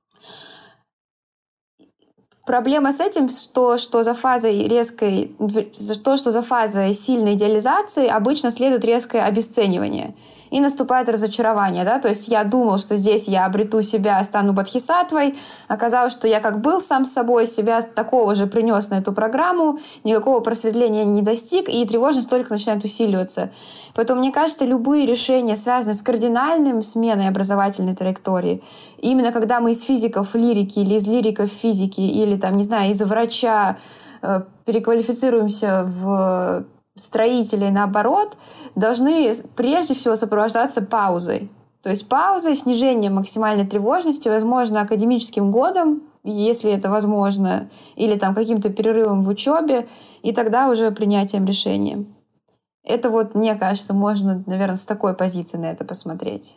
Проблема с этим, что, что за фазой резкой, то, что за фазой сильной идеализации обычно следует резкое обесценивание. И наступает разочарование, да, то есть я думал, что здесь я обрету себя, стану бодхисаттвой, оказалось, что я как был сам с собой, себя такого же принес на эту программу, никакого просветления не достиг, и тревожность только начинает усиливаться. Поэтому, мне кажется, любые решения, связанные с кардинальным сменой образовательной траектории, именно когда мы из физиков лирики или из лириков физики, или, там, не знаю, из врача э, переквалифицируемся в строителей, наоборот, должны прежде всего сопровождаться паузой. То есть паузой, снижением максимальной тревожности, возможно, академическим годом, если это возможно, или там каким-то перерывом в учебе, и тогда уже принятием решения. Это вот, мне кажется, можно, наверное, с такой позиции на это посмотреть.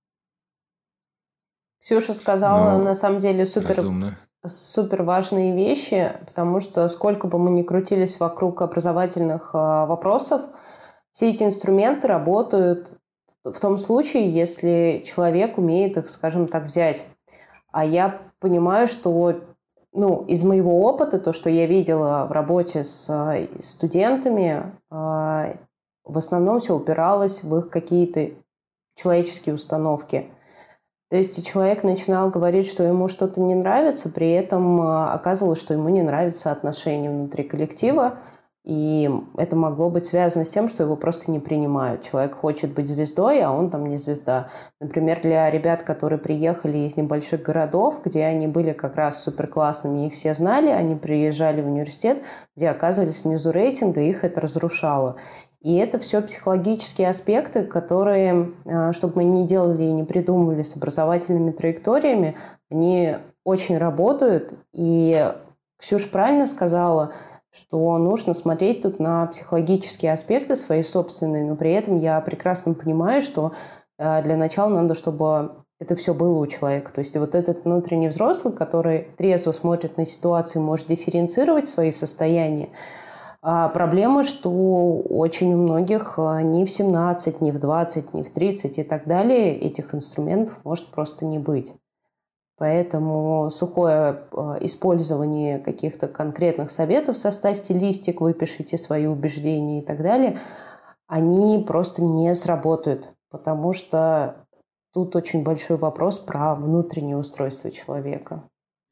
Ксюша сказала, Ну, на самом деле, супер... Разумно. супер важные вещи, потому что сколько бы мы ни крутились вокруг образовательных э, вопросов, все эти инструменты работают в том случае, если человек умеет их, скажем так, взять. А я понимаю, что ну, из моего опыта, то, что я видела в работе с э, студентами, э, в основном все упиралось в их какие-то человеческие установки. То есть человек начинал говорить, что ему что-то не нравится, при этом оказывалось, что ему не нравятся отношения внутри коллектива, и это могло быть связано с тем, что его просто не принимают. Человек хочет быть звездой, а он там не звезда. Например, для ребят, которые приехали из небольших городов, где они были как раз суперклассными, их все знали, они приезжали в университет, где оказывались внизу рейтинга, их это разрушало. И это все психологические аспекты, которые, чтобы мы не делали и не придумывали с образовательными траекториями, они очень работают. И Ксюша правильно сказала, что нужно смотреть тут на психологические аспекты свои собственные, но при этом я прекрасно понимаю, что для начала надо, чтобы это все было у человека. То есть вот этот внутренний взрослый, который трезво смотрит на ситуацию, может дифференцировать свои состояния. А проблема, что очень у многих ни в семнадцать, ни в двадцать, ни в тридцать и так далее этих инструментов может просто не быть. Поэтому сухое использование каких-то конкретных советов, составьте листик, выпишите свои убеждения и так далее, они просто не сработают, потому что тут очень большой вопрос про внутреннее устройство человека.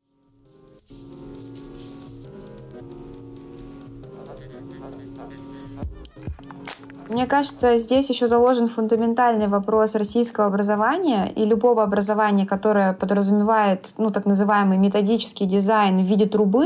Мне кажется, здесь еще заложен фундаментальный вопрос российского образования и любого образования, которое подразумевает, ну, так называемый методический дизайн в виде трубы,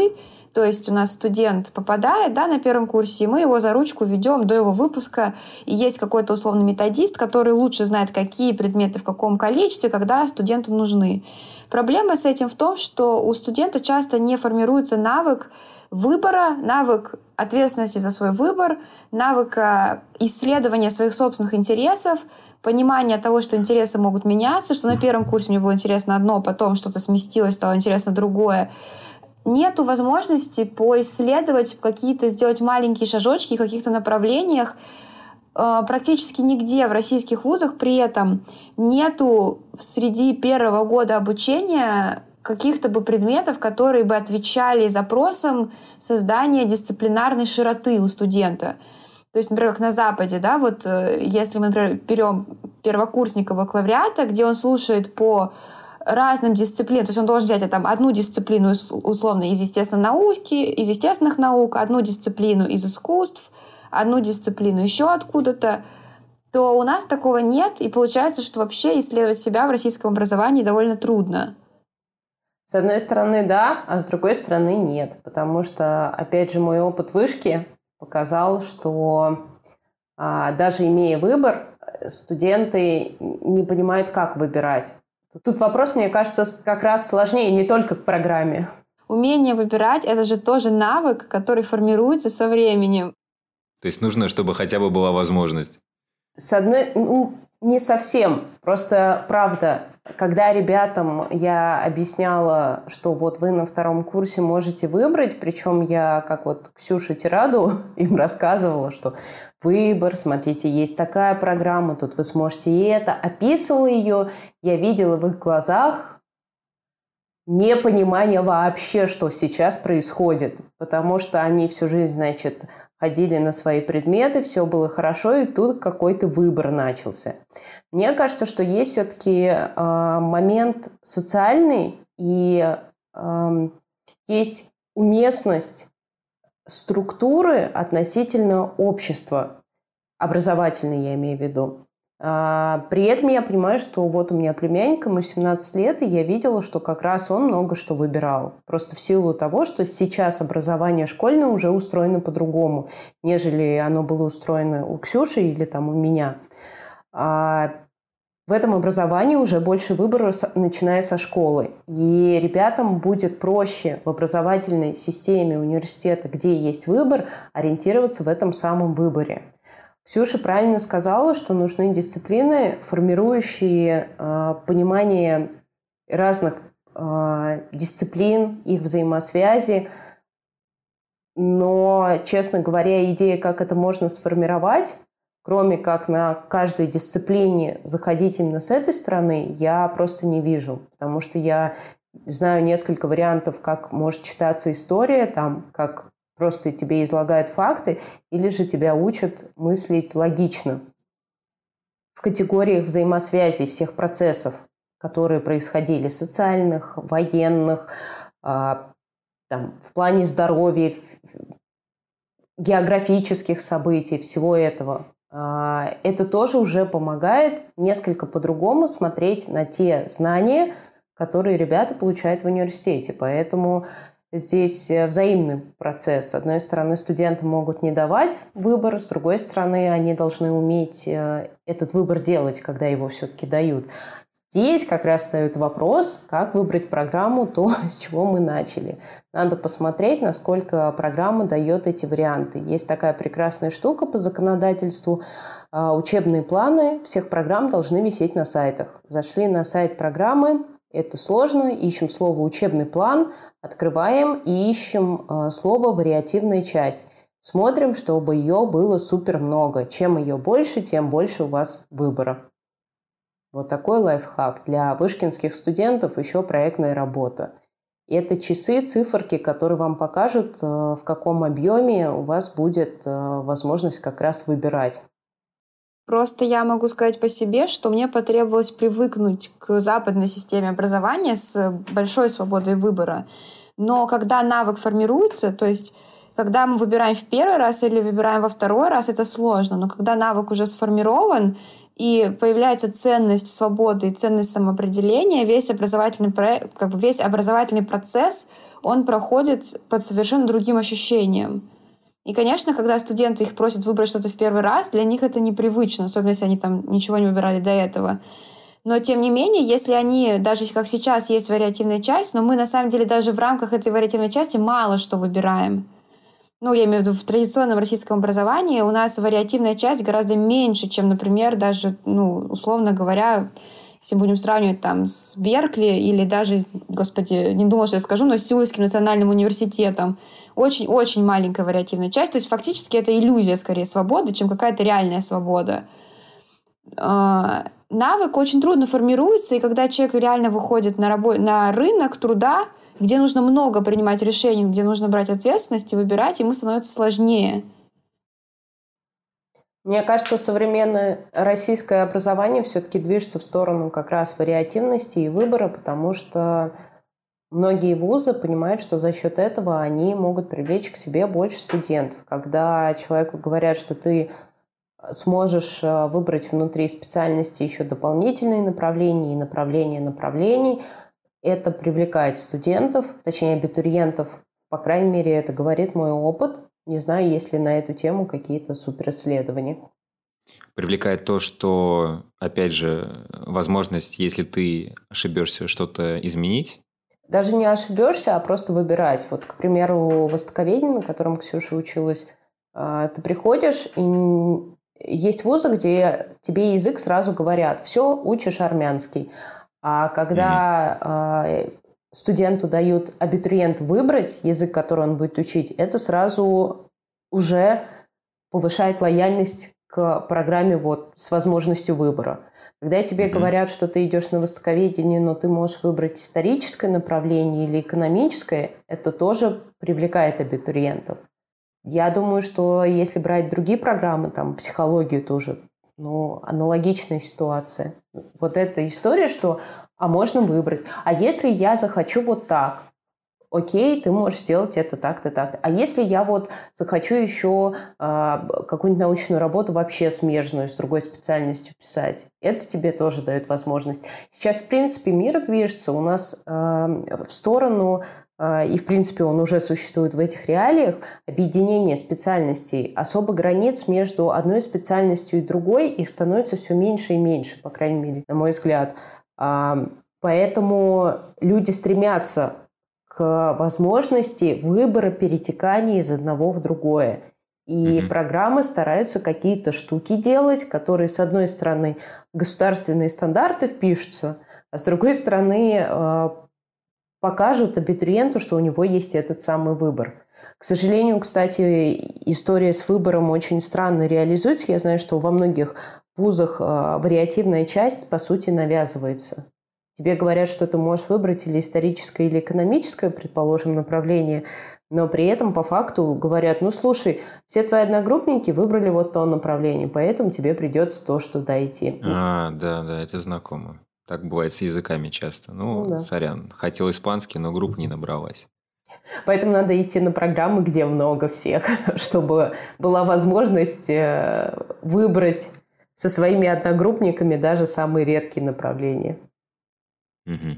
То есть у нас студент попадает, да, на первом курсе, и мы его за ручку ведем до его выпуска. И есть какой-то условный методист, который лучше знает, какие предметы в каком количестве, когда студенту нужны. Проблема с этим в том, что у студента часто не формируется навык выбора, навык ответственности за свой выбор, навык исследования своих собственных интересов, понимание того, что интересы могут меняться, что на первом курсе мне было интересно одно, потом что-то сместилось, стало интересно другое. Нету возможности поисследовать какие-то, сделать маленькие шажочки в каких-то направлениях. Практически нигде в российских вузах при этом нету среди первого года обучения каких-то бы предметов, которые бы отвечали запросам создания дисциплинарной широты у студента. То есть, например, как на Западе, да, вот если мы, например, берем первокурсника бакалавриата, где он слушает по разным дисциплинам, то есть он должен взять там, одну дисциплину условно из естественной науки, из естественных наук, одну дисциплину из искусств, одну дисциплину еще откуда-то, то у нас такого нет, и получается, что вообще исследовать себя в российском образовании довольно трудно. С одной стороны, да, а с другой стороны, нет. Потому что, опять же, мой опыт вышки показал, что а, даже имея выбор, студенты не понимают, как выбирать. Тут вопрос, мне кажется, как раз сложнее не только к программе. Умение выбирать – это же тоже навык, который формируется со временем. То есть нужно, чтобы хотя бы была возможность? С одной... Ну, не совсем. Просто, правда, когда ребятам я объясняла, что вот вы на втором курсе можете выбрать, причем я, как вот Ксюша Тираду, им рассказывала, что выбор, смотрите, есть такая программа, тут вы сможете и это, описывала ее, я видела в их глазах непонимание вообще, что сейчас происходит, потому что они всю жизнь, значит, ходили на свои предметы, все было хорошо, и тут какой-то выбор начался. Мне кажется, что есть все-таки э, момент социальный, и э, есть уместность структуры относительно общества, образовательной я имею в виду. А, при этом я понимаю, что вот у меня племянник, ему семнадцать лет, и я видела, что как раз он много что выбирал. Просто в силу того, что сейчас образование школьное уже устроено по-другому, нежели оно было устроено у Ксюши или там у меня. А в этом образовании уже больше выбора, начиная со школы. И ребятам будет проще в образовательной системе университета, где есть выбор, ориентироваться в этом самом выборе. Ксюша правильно сказала, что нужны дисциплины, формирующие э, понимание разных э, дисциплин, их взаимосвязи. Но, честно говоря, идея, как это можно сформировать, кроме как на каждой дисциплине заходить именно с этой стороны, я просто не вижу. Потому что я знаю несколько вариантов, как может читаться история, там, как просто тебе излагают факты, или же тебя учат мыслить логично в категориях взаимосвязи всех процессов, которые происходили, социальных, военных, там, в плане здоровья, географических событий, всего этого. Это тоже уже помогает несколько по-другому смотреть на те знания, которые ребята получают в университете. Поэтому здесь взаимный процесс. С одной стороны, студенты могут не давать выбор, с другой стороны, они должны уметь этот выбор делать, когда его все-таки дают. Здесь как раз встает вопрос, как выбрать программу, то, с чего мы начали. Надо посмотреть, насколько программа дает эти варианты. Есть такая прекрасная штука по законодательству. Учебные планы всех программ должны висеть на сайтах. Зашли на сайт программы, это сложно, ищем слово «учебный план», открываем и ищем э, слово «вариативная часть». Смотрим, чтобы ее было супер много. Чем ее больше, тем больше у вас выбора. Вот такой лайфхак. Для вышкинских студентов еще проектная работа. Это часы, циферки, которые вам покажут, э, в каком объеме у вас будет э, возможность как раз выбирать. Просто я могу сказать по себе, что мне потребовалось привыкнуть к западной системе образования с большой свободой выбора. Но когда навык формируется, то есть когда мы выбираем в первый раз или выбираем во второй раз, это сложно. Но когда навык уже сформирован, и появляется ценность свободы и ценность самоопределения, весь образовательный, проект, как бы весь образовательный процесс, он проходит под совершенно другим ощущением. И, конечно, когда студенты их просят выбрать что-то в первый раз, для них это непривычно, особенно если они там ничего не выбирали до этого. Но, тем не менее, если они, даже как сейчас есть вариативная часть, но мы, на самом деле, даже в рамках этой вариативной части мало что выбираем. Ну, я имею в виду, в традиционном российском образовании у нас вариативная часть гораздо меньше, чем, например, даже, ну, условно говоря, если будем сравнивать там с Беркли или даже, господи, не думала, что я скажу, но с Сеульским национальным университетом. Очень-очень маленькая вариативная часть. То есть фактически это иллюзия, скорее, свободы, чем какая-то реальная свобода. Навык очень трудно формируется, и когда человек реально выходит на, рабо- на рынок труда, где нужно много принимать решений, где нужно брать ответственность и выбирать, ему становится сложнее. Мне кажется, современное российское образование все-таки движется в сторону как раз вариативности и выбора, потому что многие вузы понимают, что за счет этого они могут привлечь к себе больше студентов. Когда человеку говорят, что ты сможешь выбрать внутри специальности еще дополнительные направления и направления направлений, это привлекает студентов, точнее абитуриентов. По крайней мере, это говорит мой опыт. Не знаю, есть ли на эту тему какие-то суперисследования. Привлекает то, что, опять же, возможность, если ты ошибешься, что-то изменить. Даже не ошибешься, а просто выбирать. Вот, к примеру, востоковедение, на котором Ксюша училась, ты приходишь, и есть вузы, где тебе язык сразу говорят: все, учишь армянский. А когда mm-hmm. студенту дают, абитуриент, выбрать язык, который он будет учить, это сразу уже повышает лояльность к программе вот, с возможностью выбора. Когда тебе mm-hmm. говорят, что ты идешь на востоковедение, но ты можешь выбрать историческое направление или экономическое, это тоже привлекает абитуриентов. Я думаю, что если брать другие программы, там, психологию тоже, ну, аналогичная ситуация. Вот эта история, что а можно выбрать. А если я захочу вот так? Окей, ты можешь сделать это так-то, так-то. А если я вот захочу еще э, какую-нибудь научную работу вообще смежную с другой специальностью писать, это тебе тоже дает возможность. Сейчас, в принципе, мир движется у нас э, в сторону, э, и, в принципе, он уже существует в этих реалиях, объединения специальностей. Особо границ между одной специальностью и другой, их становится все меньше и меньше, по крайней мере, на мой взгляд. Э, поэтому люди стремятся к возможности выбора перетекания из одного в другое. И mm-hmm. программы стараются какие-то штуки делать, которые, с одной стороны, в государственные стандарты впишутся, а с другой стороны, покажут абитуриенту, что у него есть этот самый выбор. К сожалению, кстати, история с выбором очень странно реализуется. Я знаю, что во многих вузах вариативная часть, по сути, навязывается. Тебе говорят, что ты можешь выбрать или историческое, или экономическое, предположим, направление, но при этом по факту говорят: ну, слушай, все твои одногруппники выбрали вот то направление, поэтому тебе придется то, что дойти. А, да, да, это знакомо. Так бывает с языками часто. Ну, ну да. Сорян, хотел испанский, но группа не набралась. Поэтому надо идти на программы, где много всех, чтобы была возможность выбрать со своими одногруппниками даже самые редкие направления. Угу.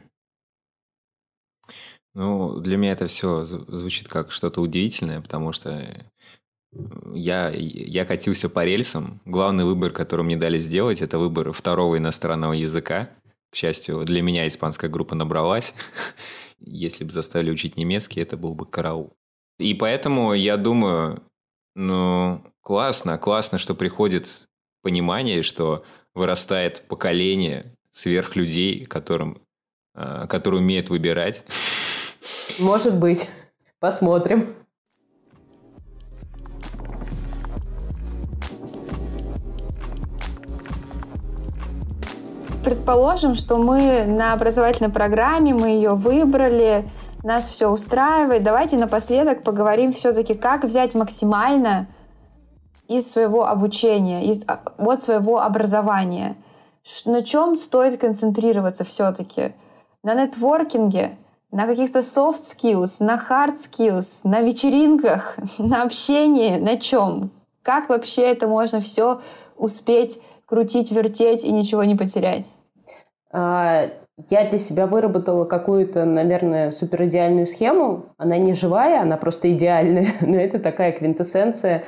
Ну, для меня это все звучит как что-то удивительное, потому что я, я катился по рельсам. Главный выбор, который мне дали сделать, это выбор второго иностранного языка. К счастью, для меня испанская группа набралась. Если бы заставили учить немецкий, это был бы караул. И поэтому я думаю, ну, классно, классно, что приходит понимание, что вырастает поколение сверхлюдей, которым который умеет выбирать. Может быть. Посмотрим. Предположим, что мы на образовательной программе, мы ее выбрали, нас все устраивает. Давайте напоследок поговорим все-таки, как взять максимально из своего обучения, из, от своего образования. На чем стоит концентрироваться все-таки? На нетворкинге, на каких-то soft skills, на hard skills, на вечеринках, на общении, на чем? Как вообще это можно все успеть крутить, вертеть и ничего не потерять? Я для себя выработала какую-то, наверное, суперидеальную схему. Она не живая, она просто идеальная, но это такая квинтэссенция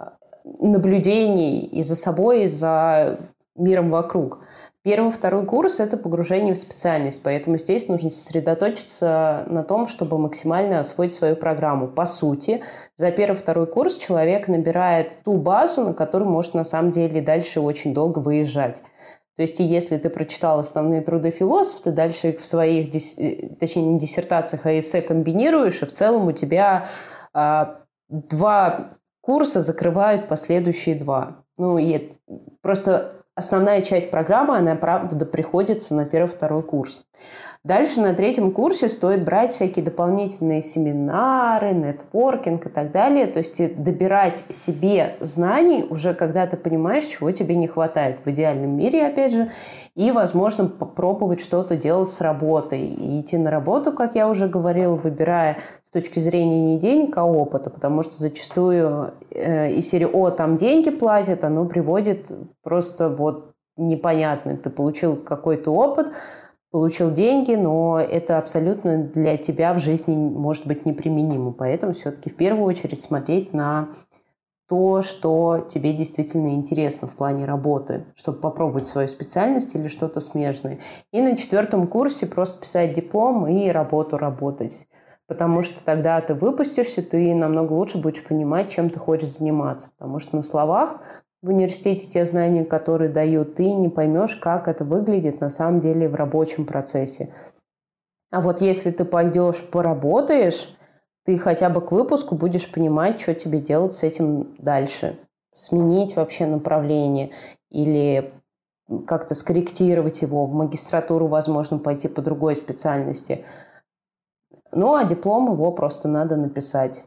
наблюдений и за собой, и за миром вокруг. Первый, второй курс – это погружение в специальность, поэтому здесь нужно сосредоточиться на том, чтобы максимально освоить свою программу. По сути, за первый, второй курс человек набирает ту базу, на которую может на самом деле дальше очень долго выезжать. То есть, если ты прочитал основные труды философов, ты дальше их в своих, точнее, не диссертациях, а эссе комбинируешь, и в целом у тебя а, два курса закрывают последующие два. Ну, и просто основная часть программы, она, правда, приходится на первый-второй курс. Дальше на третьем курсе стоит брать всякие дополнительные семинары, нетворкинг и так далее. То есть добирать себе знаний уже когда ты понимаешь, чего тебе не хватает в идеальном мире, опять же. И, возможно, попробовать что-то делать с работой. И идти на работу, как я уже говорила, выбирая с точки зрения не денег, а опыта. Потому что зачастую э, из серии «О, там деньги платят», оно приводит просто вот непонятно. Ты получил какой-то опыт, получил деньги, но это абсолютно для тебя в жизни может быть неприменимо. Поэтому все-таки в первую очередь смотреть на то, что тебе действительно интересно в плане работы, чтобы попробовать свою специальность или что-то смежное. И на четвертом курсе просто писать диплом и работу работать. Потому что тогда ты выпустишься, ты намного лучше будешь понимать, чем ты хочешь заниматься. Потому что на словах в университете те знания, которые дают, ты не поймешь, как это выглядит на самом деле в рабочем процессе. А вот если ты пойдешь, поработаешь, ты хотя бы к выпуску будешь понимать, что тебе делать с этим дальше. Сменить вообще направление или как-то скорректировать его. В магистратуру, возможно, пойти по другой специальности. Ну, а диплом его просто надо написать,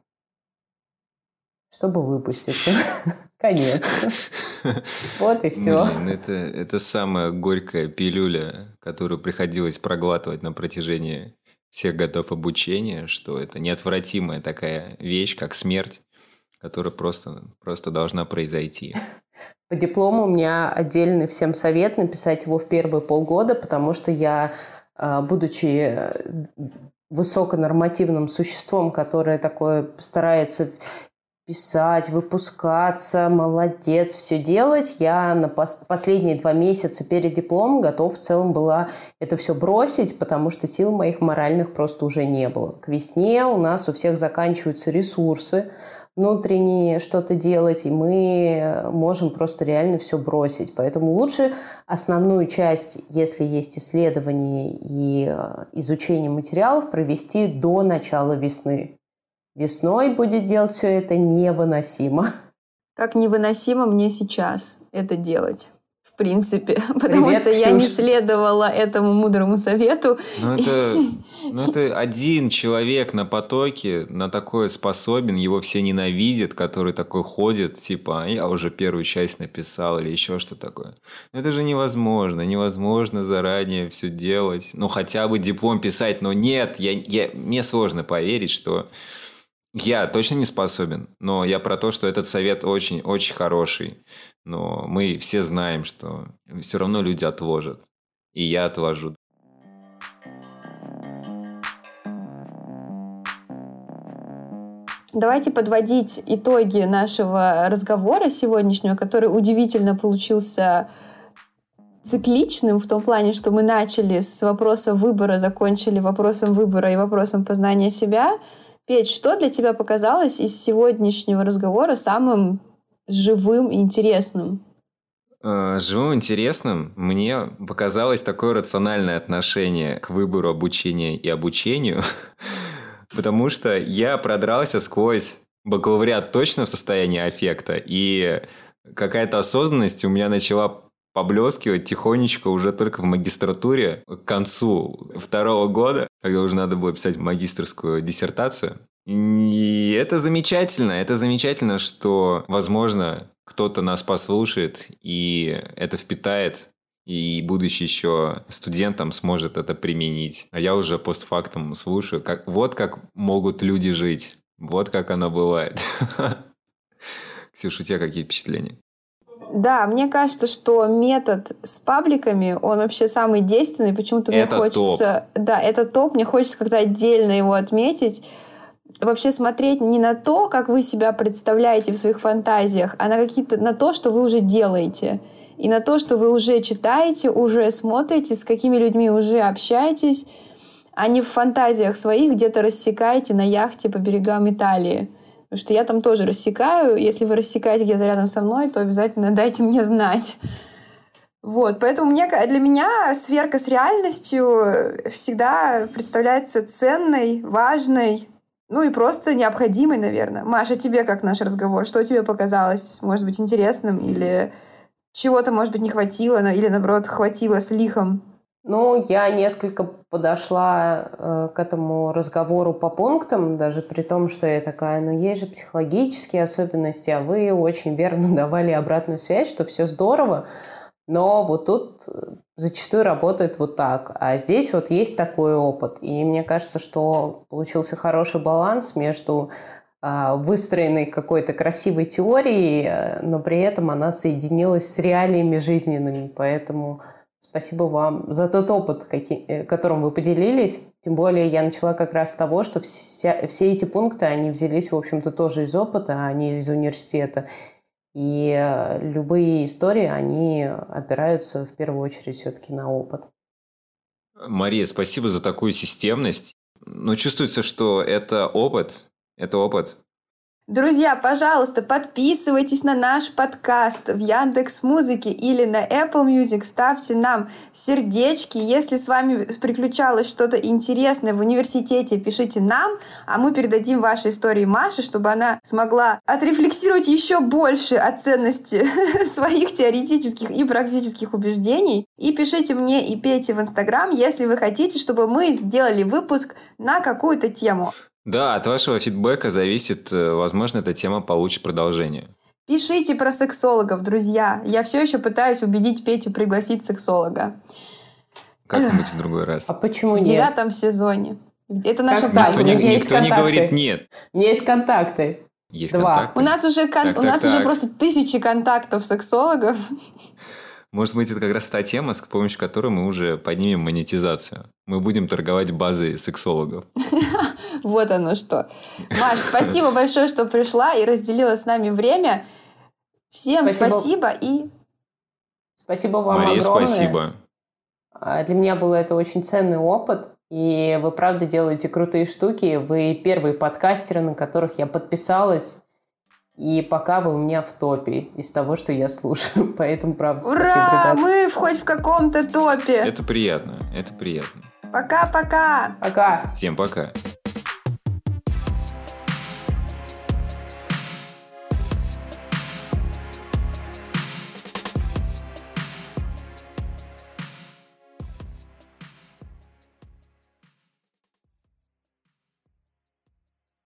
чтобы выпуститься. Конец. Вот и все. Блин, это, это самая горькая пилюля, которую приходилось проглатывать на протяжении всех годов обучения, что это неотвратимая такая вещь, как смерть, которая просто, просто должна произойти. По диплому у меня отдельный всем совет написать его в первые полгода, потому что я, будучи высоконормативным существом, которое такое старается писать, выпускаться, молодец, все делать. Я на пос- последние два месяца перед дипломом готов в целом была это все бросить, потому что сил моих моральных просто уже не было. К весне у нас у всех заканчиваются ресурсы внутренние что-то делать, и мы можем просто реально все бросить. Поэтому лучше основную часть, если есть исследования и изучение материалов, провести до начала весны. Весной будет делать все это невыносимо. Как невыносимо мне сейчас это делать, в принципе. Потому Привет, что Ксюш. я не следовала этому мудрому совету. Ну это, ну, это один человек на потоке на такое способен, его все ненавидят, который такой ходит, типа, а я уже первую часть написал или еще что такое. Но это же невозможно, невозможно заранее все делать. Ну, хотя бы диплом писать, но нет, я, я, мне сложно поверить, что... Я точно не способен, но я про то, что этот совет очень-очень хороший. Но мы все знаем, что все равно люди отложат. И я отложу. Давайте подводить итоги нашего разговора сегодняшнего, который удивительно получился цикличным в том плане, что мы начали с вопроса выбора, закончили вопросом выбора и вопросом познания себя. Петь, что для тебя показалось из сегодняшнего разговора самым живым и интересным? Живым и интересным мне показалось такое рациональное отношение к выбору обучения и обучению, потому что я продрался сквозь бакалавриат точно в состоянии аффекта, и какая-то осознанность у меня начала поблескивать тихонечко уже только в магистратуре к концу второго года, когда уже надо было писать магистерскую диссертацию. И это замечательно, это замечательно, что, возможно, кто-то нас послушает и это впитает, и будучи еще студентом сможет это применить. А я уже постфактум слушаю, как, вот как могут люди жить, вот как оно бывает. Ксюша, у тебя какие впечатления? Да, мне кажется, что метод с пабликами, он вообще самый действенный. Почему-то мне Это хочется... топ. Да, это топ. Мне хочется как-то отдельно его отметить. Вообще смотреть не на то, как вы себя представляете в своих фантазиях, а на какие-то на то, что вы уже делаете. И на то, что вы уже читаете, уже смотрите, с какими людьми уже общаетесь, а не в фантазиях своих где-то рассекаете на яхте по берегам Италии. Потому что я там тоже рассекаю. Если вы рассекаете где-то рядом со мной, то обязательно дайте мне знать. Вот, поэтому мне, для меня сверка с реальностью всегда представляется ценной, важной, ну и просто необходимой, наверное. Маша, тебе как наш разговор? Что тебе показалось, может быть, интересным? Или чего-то, может быть, не хватило? Или, наоборот, хватило с лихом? Ну, я несколько подошла э, к этому разговору по пунктам, даже при том, что я такая, ну, есть же психологические особенности, а вы очень верно давали обратную связь, что все здорово, но вот тут зачастую работает вот так. А здесь вот есть такой опыт. И мне кажется, что получился хороший баланс между э, выстроенной какой-то красивой теорией, но при этом она соединилась с реалиями жизненными, поэтому... Спасибо вам за тот опыт, которым вы поделились. Тем более я начала как раз с того, что вся, все эти пункты, они взялись, в общем-то, тоже из опыта, а не из университета. И любые истории, они опираются в первую очередь все-таки на опыт. Мария, спасибо за такую системность. Но чувствуется, что это опыт. Это опыт. Друзья, пожалуйста, подписывайтесь на наш подкаст в Яндекс.Музыке или на Apple Music, ставьте нам сердечки. Если с вами приключалось что-то интересное в университете, пишите нам, а мы передадим ваши истории Маше, чтобы она смогла отрефлексировать еще больше о ценности своих теоретических и практических убеждений. И пишите мне и Пете в Инстаграм, если вы хотите, чтобы мы сделали выпуск на какую-то тему. Да, от вашего фидбэка зависит, возможно, эта тема получит продолжение. Пишите про сексологов, друзья. Я все еще пытаюсь убедить Петю пригласить сексолога. Как-нибудь в другой раз. А почему В нет? девятом сезоне. Это наша Никто, не, У меня есть никто не контакты. говорит нет. У меня есть контакты. Есть Два. контакты. У нас уже, кон... Так, У так, нас так. уже просто тысячи контактов сексологов. Может быть, это как раз та тема, с помощью которой мы уже поднимем монетизацию. Мы будем торговать базой сексологов. Вот оно что. Маш, спасибо большое, что пришла и разделила с нами время. Всем спасибо, спасибо и... Спасибо вам Мария, огромное. спасибо. Для меня был это очень ценный опыт. И вы, правда, делаете крутые штуки. Вы первые подкастеры, на которых я подписалась. И пока вы у меня в топе из того, что я слушаю. Поэтому, правда, Ура! спасибо, ребята. Мы хоть в каком-то топе. Это приятно, это приятно. Пока-пока. Пока. Всем пока.